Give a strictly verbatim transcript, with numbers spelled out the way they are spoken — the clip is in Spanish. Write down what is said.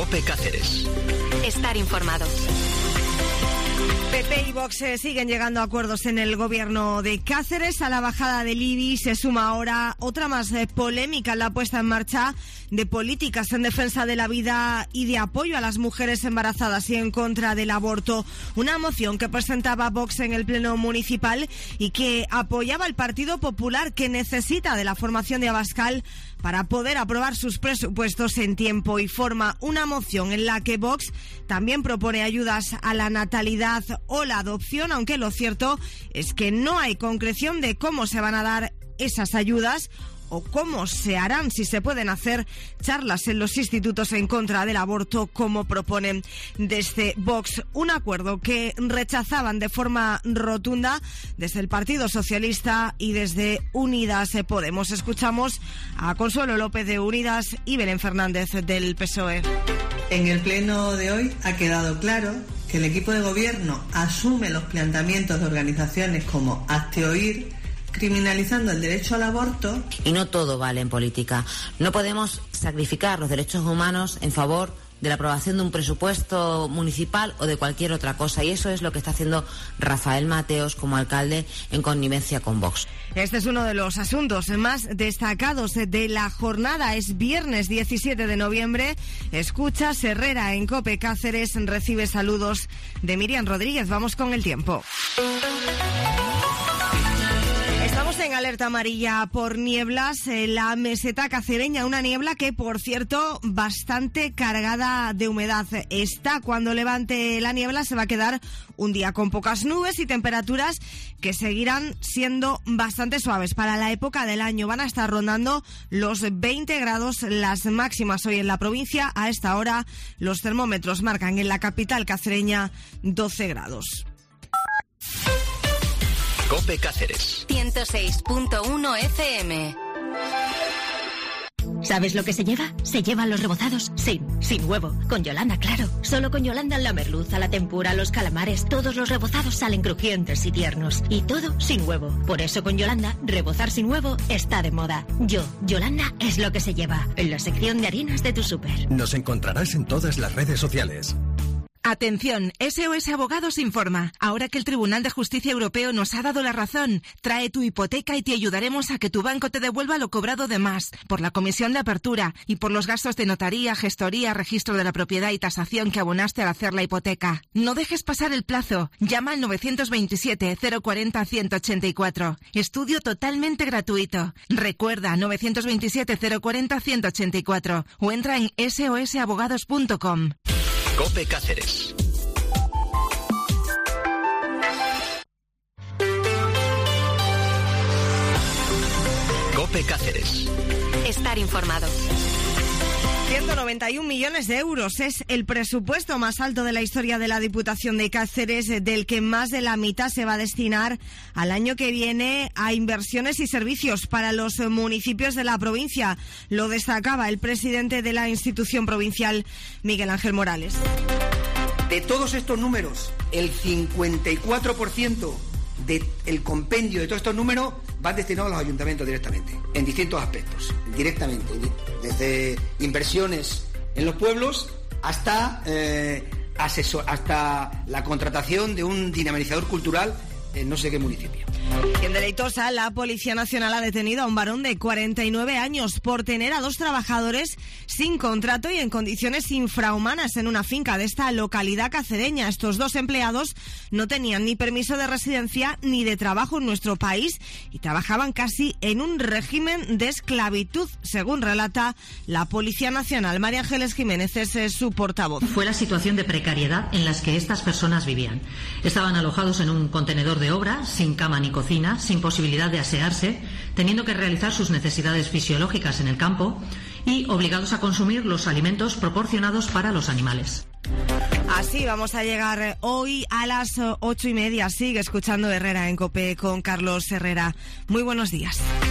COPE Cáceres. Estar informado. P P y Vox eh, siguen llegando a acuerdos en el gobierno de Cáceres. A la bajada del I B I se suma ahora otra más eh, polémica en la puesta en marcha de políticas en defensa de la vida y de apoyo a las mujeres embarazadas y en contra del aborto. Una moción que presentaba Vox en el Pleno Municipal y que apoyaba al Partido Popular, que necesita de la formación de Abascal para poder aprobar sus presupuestos en tiempo y forma. Una moción en la que Vox también propone ayudas a la natalidad o la adopción, aunque lo cierto es que no hay concreción de cómo se van a dar esas ayudas o cómo se harán, si se pueden hacer charlas en los institutos en contra del aborto, como proponen desde Vox. Un acuerdo que rechazaban de forma rotunda desde el Partido Socialista y desde Unidas Podemos. Escuchamos a Consuelo López de Unidas y Belén Fernández del P S O E. En el pleno de hoy ha quedado claro que el equipo de gobierno asume los planteamientos de organizaciones como Hazte Oír, criminalizando el derecho al aborto. Y no todo vale en política. No podemos sacrificar los derechos humanos en favor de la aprobación de un presupuesto municipal o de cualquier otra cosa. Y eso es lo que está haciendo Rafael Mateos como alcalde en connivencia con Vox. Este es uno de los asuntos más destacados de la jornada. Es viernes diecisiete de noviembre. Escucha Herrera en COPE Cáceres. Recibe saludos de Miriam Rodríguez. Vamos con el tiempo. Estamos en alerta amarilla por nieblas en la meseta cacereña, una niebla que, por cierto, bastante cargada de humedad está. Cuando levante la niebla se va a quedar un día con pocas nubes y temperaturas que seguirán siendo bastante suaves. Para la época del año van a estar rondando los veinte grados las máximas hoy en la provincia. A esta hora los termómetros marcan en la capital cacereña doce grados. COPE Cáceres. ciento seis punto uno F M. ¿Sabes lo que se lleva? Se llevan los rebozados sin, sin huevo. Con Yolanda, claro. Solo con Yolanda la merluza, la tempura, los calamares, todos los rebozados salen crujientes y tiernos. Y todo sin huevo. Por eso con Yolanda, rebozar sin huevo está de moda. Yo, Yolanda, es lo que se lleva. En la sección de harinas de tu súper. Nos encontrarás en todas las redes sociales. Atención, S O S Abogados informa. Ahora que el Tribunal de Justicia Europeo nos ha dado la razón, trae tu hipoteca y te ayudaremos a que tu banco te devuelva lo cobrado de más, por la comisión de apertura y por los gastos de notaría, gestoría, registro de la propiedad y tasación que abonaste al hacer la hipoteca. No dejes pasar el plazo. Llama al nueve dos siete, cero cuatro cero, uno ocho cuatro. Estudio totalmente gratuito. Recuerda, nueve dos siete, cero cuatro cero, uno ocho cuatro o entra en S O S abogados punto com. COPE Cáceres. COPE Cáceres. Estar informado. ciento noventa y un millones de euros es el presupuesto más alto de la historia de la Diputación de Cáceres, del que más de la mitad se va a destinar al año que viene a inversiones y servicios para los municipios de la provincia. Lo destacaba el presidente de la institución provincial, Miguel Ángel Morales. De todos estos números, el cincuenta y cuatro por ciento del compendio de todos estos números van destinados a los ayuntamientos directamente, en distintos aspectos, directamente, desde inversiones en los pueblos hasta, eh, asesor, hasta la contratación de un dinamizador cultural en no sé qué municipio. En Deleitosa, la Policía Nacional ha detenido a un varón de cuarenta y nueve años por tener a dos trabajadores sin contrato y en condiciones infrahumanas en una finca de esta localidad cacereña. Estos dos empleados no tenían ni permiso de residencia ni de trabajo en nuestro país y trabajaban casi en un régimen de esclavitud, según relata la Policía Nacional. María Ángeles Jiménez es su portavoz. Fue la situación de precariedad en las que estas personas vivían. Estaban alojados en un contenedor de obra, sin cama ni cocina, sin posibilidad de asearse, teniendo que realizar sus necesidades fisiológicas en el campo y obligados a consumir los alimentos proporcionados para los animales. Así vamos a llegar hoy a las ocho y media. Sigue escuchando Herrera en COPE con Carlos Herrera. Muy buenos días.